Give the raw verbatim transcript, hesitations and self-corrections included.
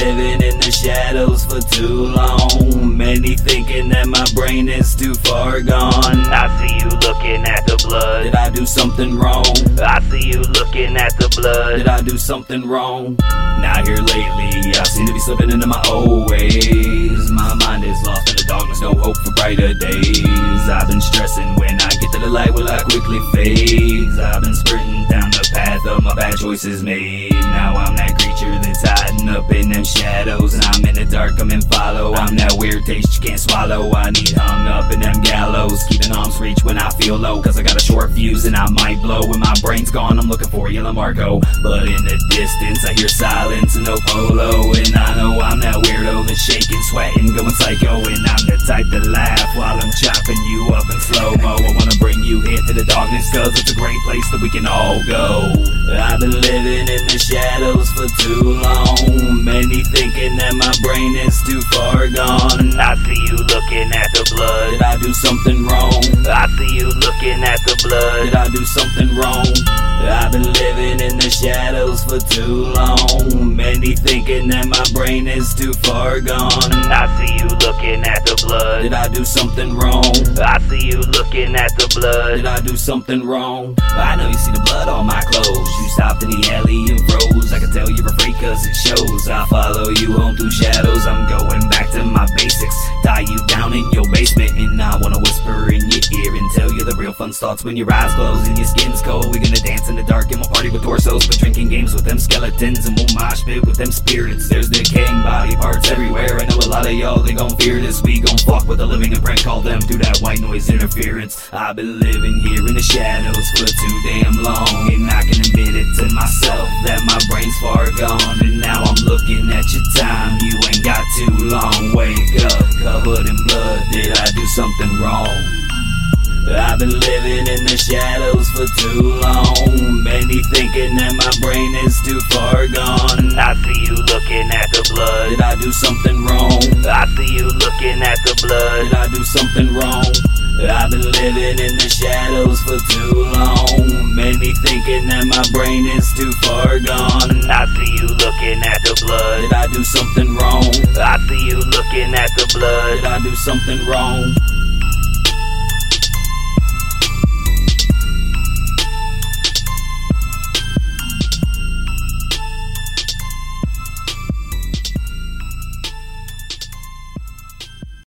living in the shadows for too long. Many thinking that my brain is too far gone. I see you looking at the blood. Did I do something wrong? I see you looking at the blood. Did I do something wrong? Now here lately, I seem to be slipping into my old ways. My mind is lost in the darkness, no hope for brighter days. I've been stressing when I get to the light, will I quickly fades? I've been sprinting down the path of my bad choices made. Now I'm that creature that's hiding up in them shadows, and I'm in the dark, I'm in follow. I'm that weird taste you can't swallow. I need hung up in them gallows, keeping arm's reach when I feel low, cause I got a short fuse and I might blow. When my brain's gone, I'm looking for Yellow Marco, but in the distance I hear silence and no polo. And I know I'm that weirdo that's shaking, sweating, going psycho, and I'm the type to laugh while I'm chopping you up in slow-mo. I wanna bring you here to the darkness, cause it's a great place that we can all go. I've been living in the shadows for too long. Many thinking that my brain is too far gone. I see you looking at the blood. Did I do something wrong? I see you looking at the blood. Did I do something wrong? I've been living in the shadows for too long. Many thinking that my brain is too far gone. I see you looking at the blood. Did I do something wrong? I see you looking at the blood. Did I do something wrong? I know you see the blood on my clothes. You stopped in the alley and froze. I can tell you're afraid cause it shows. I follow you home through shadows. I'm going back to my basics. Tie you down in your basement, and I wanna whisper in your ear and tell you the real fun starts when your eyes close and your skin's cold. We're gonna dance in the dark and we'll party with torsos, but drinking games with them skeletons, and we'll mosh pit with them spirits. There's decaying body parts everywhere. I know a lot of y'all, they gon' fear this. We gon' fuck with the living and prank call them through that white noise interference. I've been living here in the shadows for too damn long, and I can admit it to myself that my brain's far gone. And now I'm looking at your time, you ain't got too long. Wake up, covered in blood, did I do something wrong? I've been living in the shadows for too long. Many thinking that my brain is too far gone. I see you looking at the blood. Did I do something wrong? I see you looking at the blood. Did I do something wrong? I've been living in the shadows for too long. Many thinking that my brain is too far gone. I see you looking at the blood. Did I do something wrong? I see you looking at the blood. Did I do something wrong?